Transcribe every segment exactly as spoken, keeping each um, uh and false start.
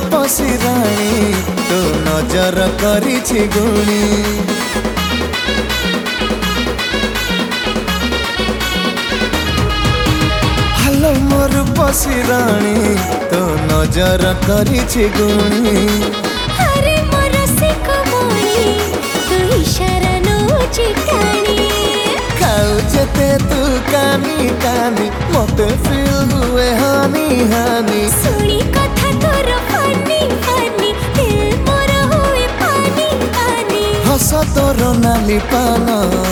पसी राणी तो नजर करिछि गुणी हालो मोर पसी राणी तो नजर करिछि गुणी अरे मोर से कमणी तू इशारा नो चिकाणी खाऊ जेते तू कानी कानी मते फील हुए हानी हानी सुनी कथा तोर फनी फनी दिल मोर हुए पानी पानी हस तोर नाली पान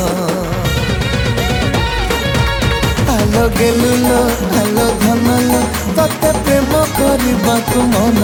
आलो गेलुलो आलो धनलो तते प्रेम करबाकु मन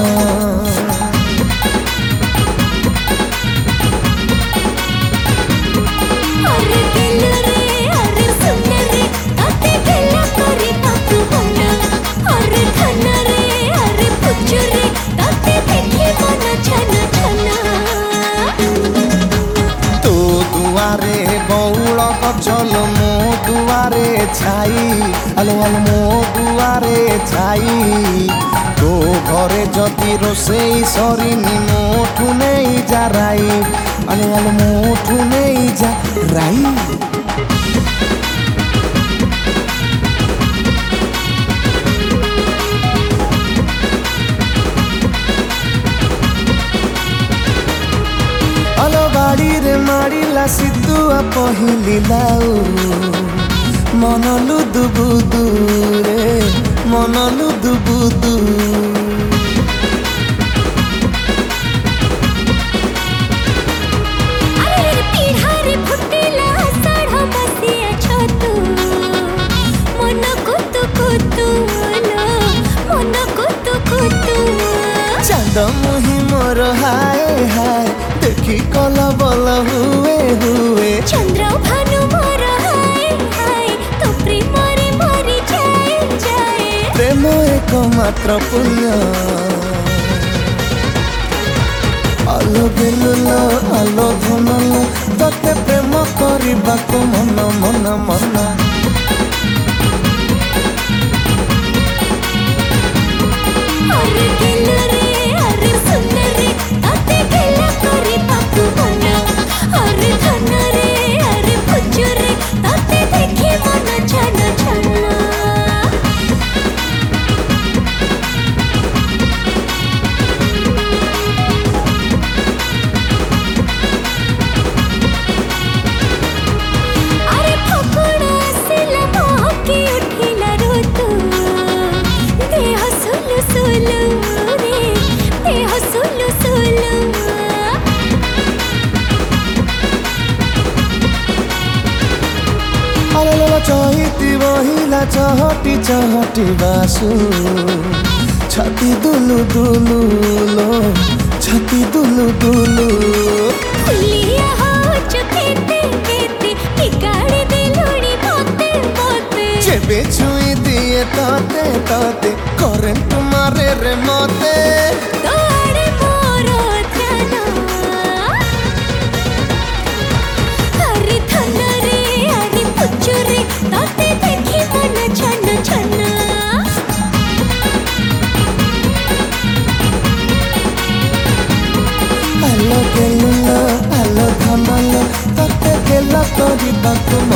अरे दिल रे अरे सुन रे तते गेला करी बाकु मन अरे धन रे अरे पुच रे तते देखी मन छन छन तू दुआरे बौल गचल मो दुआरे छाई आलो आलो मो दुआरे छाई तो घरे जदि रोषेई सरीनी मोठू नहीं जा राई आलो आलो मोठू नहीं जा राई आलो बाड़ी रे माड़ीला सिद्धुआ पहिली लाऊ मन लुदु बुदु रे मन लुदु बुदु अरे पीढ़ारे फुटिला साढ़ बसिया छतु मन कुतु कुतु लो मन कुतु कुतु चांद मुही मोर हाय हाय देखी कल बल हुए हुए चंद्र भानु मोर हाय हाय तो प्रेम रे मरी जाए जाए प्रेम एक मात्र पुण्य आलो गेलुलो आलो धनलो तते प्रेम करबाकु मन मन मन अरे दिल रे अरे सुन रे तते गेला करी बाकु मन अरे धन रे अरे पुच रे तते देखी मन छन छन अरे फकुड़ आसिला महकी उठिला ऋतु देह सुलु सुलु रे देह सुलु सुलु आलो लो चहिती बहिला चहटी चहटी बासु छाती दुलु दुलु लो छाती दुलु दुलु फुलिया हो चुकेते केते बिगाड़ी दिलुनी मोते मोते जेबे छुई दिए तते तते करेंट मारे रे मते तोड़े मोरो ध्यान अरे धन रे अरे पुच रे तते देखी मन छन छन आलो गेलुलो आलो धनलो तते गेला करबाकु